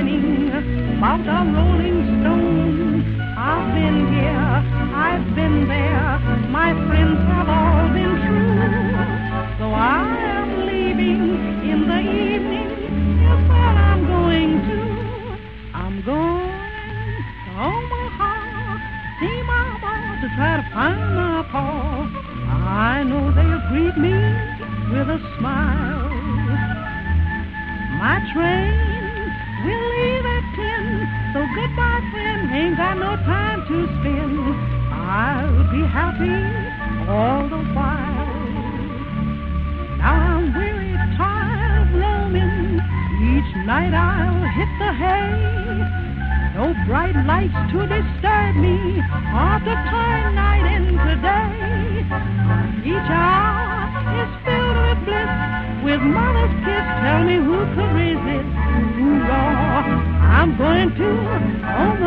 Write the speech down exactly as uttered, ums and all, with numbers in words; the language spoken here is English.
whining about a rolling stone. I've been here, I've been there, my friends have all been true. So I am leaving in the evening, here's where I'm going to. I'm going to Omaha, see Mama, to try to find my pa. I know they'll greet me with a smile. My train will leave at ten, so goodbye, friend, ain't got no time to spend. I'll be happy all the while. Now I'm weary, tired of roaming. Each night I'll hit the hay. No bright lights to disturb me, or to turn night into day. Each hour is filled with bliss, with mother's kiss. Tell me who could resist? Hoorah, I'm going to Omaha.